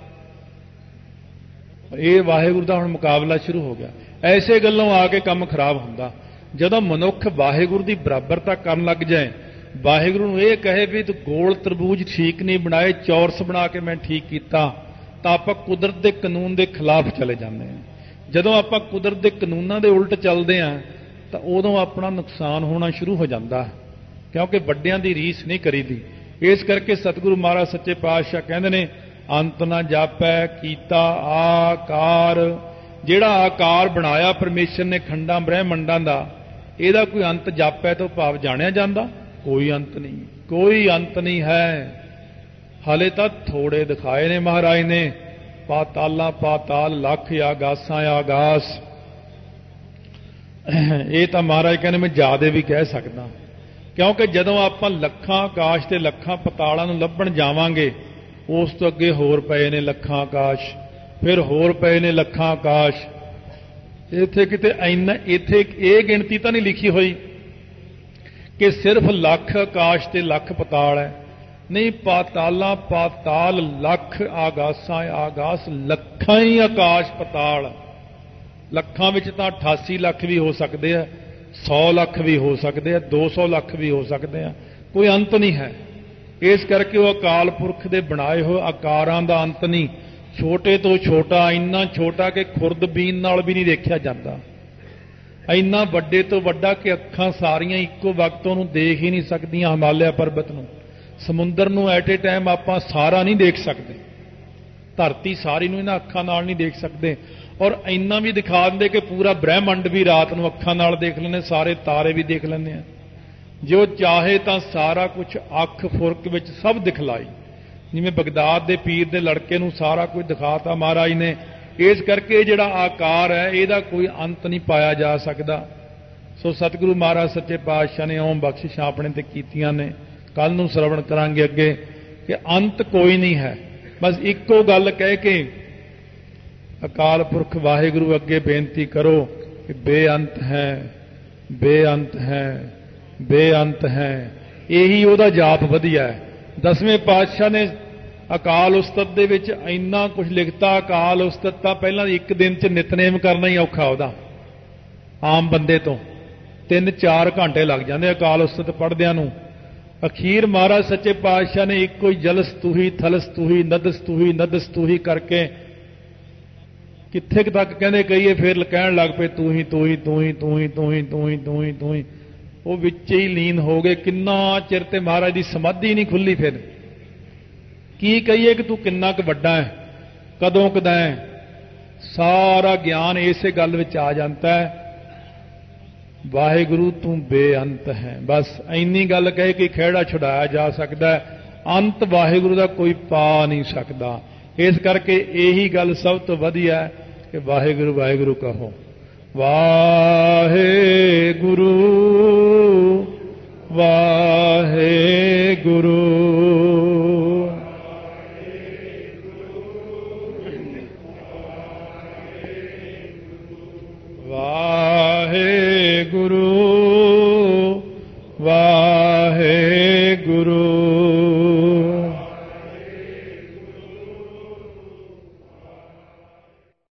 ਇਹ ਵਾਹਿਗੁਰੂ ਦਾ ਹੁਣ ਮੁਕਾਬਲਾ ਸ਼ੁਰੂ ਹੋ ਗਿਆ। ਐਸੇ ਗੱਲੋਂ ਆ ਕੇ ਕੰਮ ਖਰਾਬ ਹੁੰਦਾ। ਜਦੋਂ ਮਨੁੱਖ ਵਾਹਿਗੁਰੂ ਦੀ ਬਰਾਬਰਤਾ ਕਰਨ ਲੱਗ ਜਾਏ, ਵਾਹਿਗੁਰੂ ਨੂੰ ਇਹ ਕਹੇ ਵੀ ਤੂੰ ਗੋਲ ਤਰਬੂਜ ਠੀਕ ਨਹੀਂ ਬਣਾਏ, ਚੌਰਸ ਬਣਾ ਕੇ ਮੈਂ ਠੀਕ ਕੀਤਾ, ਤਾਂ ਆਪਾਂ ਕੁਦਰਤ ਦੇ ਕਾਨੂੰਨ ਦੇ ਖਿਲਾਫ ਚਲੇ ਜਾਂਦੇ ਹਾਂ। ਜਦੋਂ ਆਪਾਂ ਕੁਦਰਤ ਦੇ ਕਾਨੂੰਨਾਂ ਦੇ ਉਲਟ ਚੱਲਦੇ ਹਾਂ ਤਾਂ ਉਦੋਂ ਆਪਣਾ ਨੁਕਸਾਨ ਹੋਣਾ ਸ਼ੁਰੂ ਹੋ ਜਾਂਦਾ, ਕਿਉਂਕਿ ਵੱਡਿਆਂ ਦੀ ਰੀਸ ਨਹੀਂ ਕਰੀਦੀ। ਇਸ ਕਰਕੇ ਸਤਿਗੁਰੂ ਮਹਾਰਾਜ ਸੱਚੇ ਪਾਤਸ਼ਾਹ ਕਹਿੰਦੇ ਨੇ, ਅੰਤ ਨਾ ਜਾਪੈ ਕੀਤਾ ਆਕਾਰ। ਜਿਹੜਾ ਆਕਾਰ ਬਣਾਇਆ ਪਰਮੇਸ਼ਰ ਨੇ ਖੰਡਾਂ ਬ੍ਰਹਿਮੰਡਾਂ ਦਾ, ਇਹਦਾ ਕੋਈ ਅੰਤ ਜਾਪੈ ਤੋਂ ਭਾਵ ਜਾਣਿਆ ਜਾਂਦਾ? ਕੋਈ ਅੰਤ ਨਹੀਂ, ਕੋਈ ਅੰਤ ਨਹੀਂ ਹੈ। ਹਾਲੇ ਤਾਂ ਥੋੜੇ ਦਿਖਾਏ ਨੇ ਮਹਾਰਾਜ ਨੇ, ਪਾਤਾਲਾਂ ਪਾਤਾਲ, ਲੱਖ ਆਗਾਸਾਂ ਆਗਾਸ। ਇਹ ਤਾਂ ਮਹਾਰਾਜ ਕਹਿੰਦੇ ਮੈਂ ਜ਼ਿਆਦੇ ਵੀ ਕਹਿ ਸਕਦਾ, ਕਿਉਂਕਿ ਜਦੋਂ ਆਪਾਂ ਲੱਖਾਂ ਆਕਾਸ਼ ਤੇ ਲੱਖਾਂ ਪਤਾਲਾਂ ਨੂੰ ਲੱਭਣ ਜਾਵਾਂਗੇ, ਉਸ ਤੋਂ ਅੱਗੇ ਹੋਰ ਪਏ ਨੇ ਲੱਖਾਂ ਆਕਾਸ਼, ਫਿਰ ਹੋਰ ਪਏ ਨੇ ਲੱਖਾਂ ਆਕਾਸ਼। ਇੱਥੇ ਕਿਤੇ ਇੰਨਾ, ਇੱਥੇ ਇਹ ਗਿਣਤੀ ਤਾਂ ਨਹੀਂ ਲਿਖੀ ਹੋਈ ਕਿ ਸਿਰਫ ਲੱਖ ਆਕਾਸ਼ ਤੇ ਲੱਖ ਪਤਾਲ ਹੈ। ਨਹੀਂ, ਪਾਤਾਲਾਂ ਪਾਤਾਲ, ਲੱਖ ਆਗਾਸਾਂ ਆਗਾਸ, ਲੱਖਾਂ ਹੀ ਆਕਾਸ਼ ਪਤਾਲ। ਲੱਖਾਂ ਵਿੱਚ ਤਾਂ ਅਠਾਸੀ ਲੱਖ ਵੀ ਹੋ ਸਕਦੇ ਆ, ਸੌ ਲੱਖ ਵੀ ਹੋ ਸਕਦੇ ਆ, ਦੋ ਸੌ ਲੱਖ ਵੀ ਹੋ ਸਕਦੇ ਆ, ਕੋਈ ਅੰਤ ਨਹੀਂ ਹੈ। ਇਸ ਕਰਕੇ ਉਹ ਅਕਾਲ ਪੁਰਖ ਦੇ ਬਣਾਏ ਹੋਏ ਆਕਾਰਾਂ ਦਾ ਅੰਤ ਨਹੀਂ। ਛੋਟੇ ਤੋਂ ਛੋਟਾ, ਇੰਨਾ ਛੋਟਾ ਕਿ ਖੁਰਦਬੀਨ ਨਾਲ ਵੀ ਨਹੀਂ ਦੇਖਿਆ ਜਾਂਦਾ, ਇੰਨਾ ਵੱਡੇ ਤੋਂ ਵੱਡਾ ਕਿ ਅੱਖਾਂ ਸਾਰੀਆਂ ਇੱਕੋ ਵਕਤ ਉਹਨੂੰ ਦੇਖ ਹੀ ਨਹੀਂ ਸਕਦੀਆਂ। ਹਿਮਾਲਿਆ ਪਰਬਤ ਨੂੰ, ਸਮੁੰਦਰ ਨੂੰ ਐਟ ਏ ਟਾਈਮ ਆਪਾਂ ਸਾਰਾ ਨਹੀਂ ਦੇਖ ਸਕਦੇ, ਧਰਤੀ ਸਾਰੀ ਨੂੰ ਇਹਨਾਂ ਅੱਖਾਂ ਨਾਲ ਨਹੀਂ ਦੇਖ ਸਕਦੇ। ਔਰ ਇੰਨਾ ਵੀ ਦਿਖਾ ਦਿੰਦੇ ਕਿ ਪੂਰਾ ਬ੍ਰਹਿਮੰਡ ਵੀ ਰਾਤ ਨੂੰ ਅੱਖਾਂ ਨਾਲ ਦੇਖ ਲੈਂਦੇ, ਸਾਰੇ ਤਾਰੇ ਵੀ ਦੇਖ ਲੈਂਦੇ ਆ। ਜੋ ਚਾਹੇ ਤਾਂ ਸਾਰਾ ਕੁਝ ਅੱਖ ਫੁਰਕ ਵਿੱਚ ਸਭ ਦਿਖਲਾਈ, ਜਿਵੇਂ ਬਗਦਾਦ ਦੇ ਪੀਰ ਦੇ ਲੜਕੇ ਨੂੰ ਸਾਰਾ ਕੁਝ ਦਿਖਾਤਾ ਮਹਾਰਾਜ ਨੇ। ਇਸ ਕਰਕੇ ਜਿਹੜਾ ਆਕਾਰ ਹੈ ਇਹਦਾ ਕੋਈ ਅੰਤ ਨਹੀਂ ਪਾਇਆ ਜਾ ਸਕਦਾ। ਸੋ ਸਤਿਗੁਰੂ ਮਹਾਰਾਜ ਸੱਚੇ ਪਾਤਸ਼ਾਹ ਨੇ ਓਮ ਬਖਸ਼ਿਸ਼ਾਂ ਆਪਣੇ ਤੇ ਕੀਤੀਆਂ ਨੇ। ਕੱਲ ਨੂੰ ਸਰਵਣ ਕਰਾਂਗੇ ਅੱਗੇ ਕਿ ਅੰਤ ਕੋਈ ਨਹੀਂ ਹੈ। ਬਸ ਇੱਕੋ ਗੱਲ ਕਹਿ ਕੇ ਅਕਾਲ ਪੁਰਖ ਵਾਹਿਗੁਰੂ ਅੱਗੇ ਬੇਨਤੀ ਕਰੋ ਕਿ ਬੇਅੰਤ ਹੈ, ਬੇਅੰਤ ਹੈ, ਬੇਅੰਤ ਹੈ। ਇਹੀ ਉਹਦਾ ਜਾਪ ਵਧੀਆ ਹੈ। ਦਸਵੇਂ ਪਾਤਸ਼ਾਹ ਨੇ ਅਕਾਲ ਉਸਤਤ ਦੇ ਵਿੱਚ ਇੰਨਾ ਕੁਝ ਲਿਖਤਾ। ਅਕਾਲ ਉਸਤਤ ਤਾਂ ਪਹਿਲਾਂ ਇੱਕ ਦਿਨ 'ਚ ਨਿਤਨੇਮ ਕਰਨਾ ਹੀ ਔਖਾ ਉਹਦਾ, ਆਮ ਬੰਦੇ ਤੋਂ ਤਿੰਨ ਚਾਰ ਘੰਟੇ ਲੱਗ ਜਾਂਦੇ ਅਕਾਲ ਉਸਤਤ ਪੜ੍ਹਦਿਆਂ ਨੂੰ। ਅਖੀਰ ਮਹਾਰਾਜ ਸੱਚੇ ਪਾਤਸ਼ਾਹ ਨੇ ਇੱਕੋ ਹੀ ਜਲਸ ਤੂਹੀ, ਥਲਸ ਤੂਹੀ, ਨਦਸ ਤੂਹੀ, ਨਦਸ ਤੂਹੀ ਕਰਕੇ ਕਿੱਥੇ ਤੱਕ ਕਹਿੰਦੇ ਕਹੀਏ, ਫਿਰ ਕਹਿਣ ਲੱਗ ਪਏ ਤੂੰ ਹੀ ਤੂੰ ਹੀ ਤੂੰ ਹੀ ਤੂੰ ਹੀ ਤੂੰ ਹੀ ਤੂੰ ਹੀ ਤੂੰ ਹੀ ਤੂੰ ਹੀ। ਉਹ ਵਿੱਚ ਹੀ ਲੀਨ ਹੋ ਗਏ ਕਿੰਨਾ ਚਿਰ, ਤੇ ਮਹਾਰਾਜ ਦੀ ਸਮਾਧੀ ਨਹੀਂ ਖੁੱਲੀ। ਫਿਰ ਕੀ ਕਹੀਏ ਕਿ ਤੂੰ ਕਿੰਨਾ ਕੁ ਵੱਡਾ ਹੈ, ਕਦੋਂ ਕਦਾ ਹੈ। ਸਾਰਾ ਗਿਆਨ ਇਸੇ ਗੱਲ ਵਿੱਚ ਆ ਜਾਂਦਾ ਹੈ, ਵਾਹਿਗੁਰੂ ਤੂੰ ਬੇਅੰਤ ਹੈ। ਬਸ ਇੰਨੀ ਗੱਲ ਕਹੇ ਕਿ ਖਹਿੜਾ ਛੁਡਾਇਆ ਜਾ ਸਕਦਾ ਹੈ, ਅੰਤ ਵਾਹਿਗੁਰੂ ਦਾ ਕੋਈ ਪਾ ਨਹੀਂ ਸਕਦਾ। ਇਸ ਕਰਕੇ ਇਹੀ ਗੱਲ ਸਭ ਤੋਂ ਵਧੀਆ ਹੈ ਕਿ ਵਾਹਿਗੁਰੂ ਵਾਹਿਗੁਰੂ ਕਹੋ। ਵਾਹਿਗੁਰੂ ਵਾਹਿਗੁਰੂ ਵਾਹਿਗੁਰੂ